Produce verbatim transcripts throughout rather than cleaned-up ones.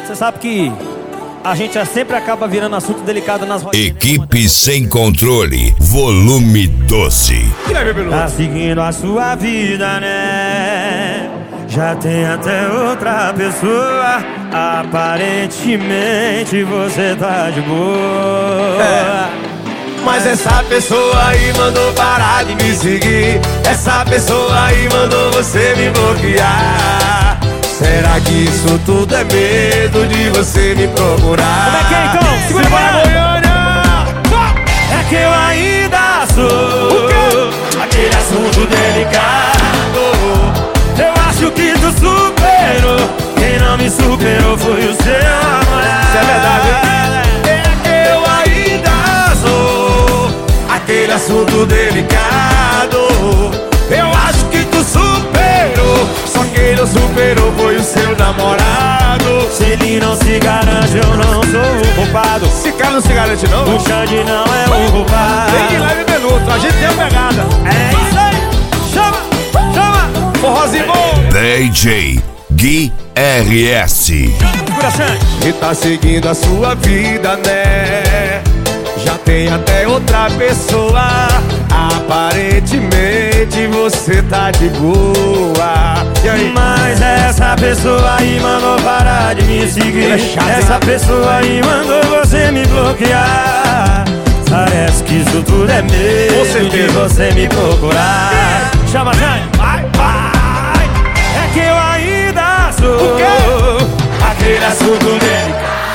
Você sabe que a gente sempre acaba virando assunto delicado nas rodas. Equipe Sem Controle, volume doze. Tá seguindo a sua vida, né? Já tem até outra pessoa. Aparentemente você tá de boa. É. Mas essa pessoa aí mandou parar de me seguir. Essa pessoa aí mandou você me bloquear. Será que isso tudo é medo de você me procurar? Como é que é então? Segura a Goiânia! É que eu ainda sou aquele assunto delicado. Eu acho que tu superou. Quem não me superou foi o seu namorado. Isso é verdade, hein? É que eu ainda sou aquele assunto delicado. Eu acho que tu superou. Só quem não superou foi o seu namorado. Se ele não se garante, eu não sou o culpado. Esse cara não se garante não? O Xande não é o culpado. Tem de leve minuto, a gente tem a pegada. É isso aí. Chama, chama. Forrozinho bom. D J Gui R S. Segura, Xande. E tá seguindo a sua vida, né? Já tem até outra pessoa. Aparentemente você tá de boa. E aí? Mas essa pessoa aí mandou parar de me seguir. É chato, essa hein? pessoa aí mandou você me bloquear. Parece que isso tudo é medo de você me procurar. Chama, Jane. Vai, vai. É que eu ainda sou O quê? aquele assunto dele.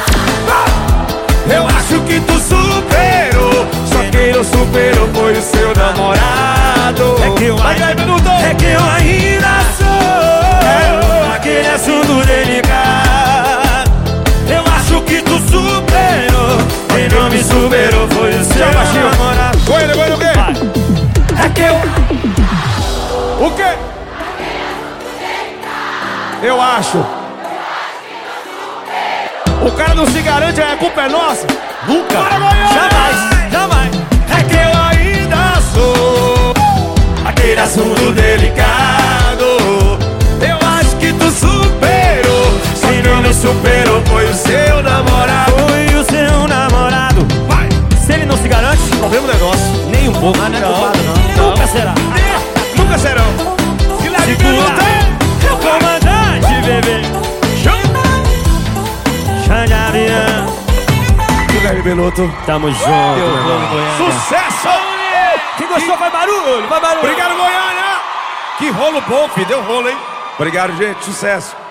Eu acho que tu superou. Só quem não superou foi o seu namorado. É que eu Vai, ainda, vai, minuto. é que eu ainda sou aquele assunto delicado. Eu acho que tu superou. Quem não me superou foi o seu namorado. Goiânia, Goiânia, o quê? Vai. É que eu... O quê? Eu acho. O cara não se garante, a culpa é nossa. Nunca, Bora, Goiânia! jamais, jamais. É que eu ainda sou aquele assunto delicado. Eu acho que tu superou. Só quem não me superou foi o seu namorado. Foi o seu namorado. Vai! Se ele não se garante, Não vemos negócio. nem um pouco. Ah, não é culpado, não. Nunca será. Nunca serão. Se leve Segura. É o comandante, bebê. Xande Avião. Se leve minuto. Tamo junto, meu irmão. Sucesso! Quem gostou, vai barulho, vai barulho. Obrigado, Goiânia! Que rolo bom, filho. Deu rolo, hein? Obrigado, gente. Sucesso.